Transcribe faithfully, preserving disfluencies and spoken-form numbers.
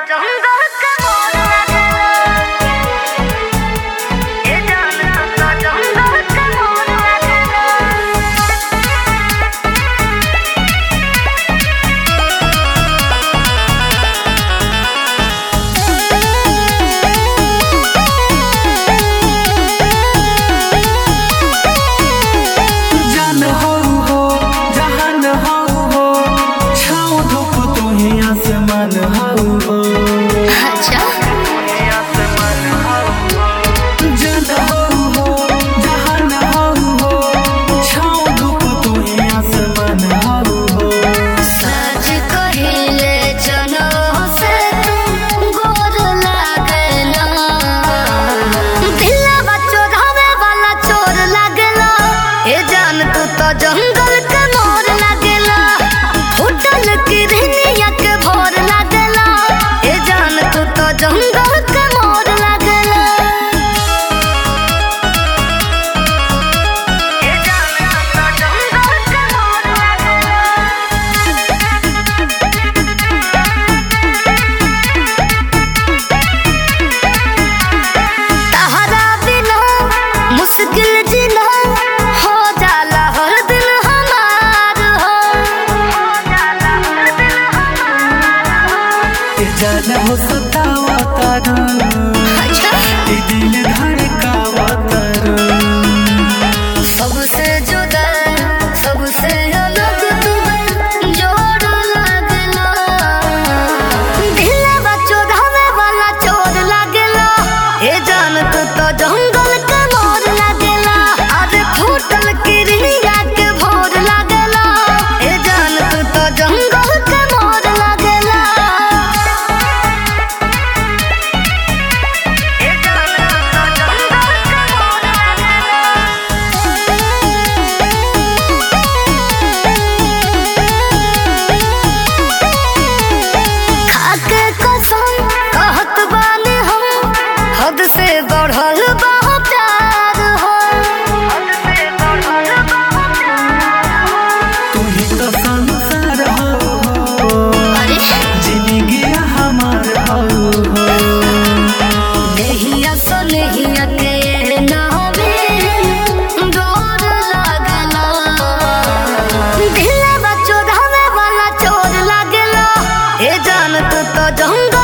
जंगल के मोर लागेला, होटल की रहनिया के भोर लागेला। ए जान तू तो जंगल के मोर लागेला। ए जान तू तो जंगल के मोर लागेला। तहरा बिना मुश्किल जीना हो जाला हर दिन हमार हो। जान हो सतावा तारा, अच्छा ये दिल धड़कावा तारा। सबसे जुदा सबसे अलग तुम्हें जोड़ लागेला। दिलवा चोरावे वाला चोर लागेला। ए जान तू तो जंगल के मोर लागेला। अरे होटल की रहनिया के भोर लागेला। ए जान तू तो जंगल के मोर लागेला। ए जान तू तो जंगल के मोर लागेला। खाके कसम कहत बानी हम, हद से बढ़ल बा प्यार हो। हद से बढ़ल बा प्यार हो। तू ही तो संसार हो, अरे जिंदगी हमार हो। नहिया सो नहिया के नामे डोर लागला। दिलवा चोरावे वाला चोर लागला। ए जान तू तो जंगल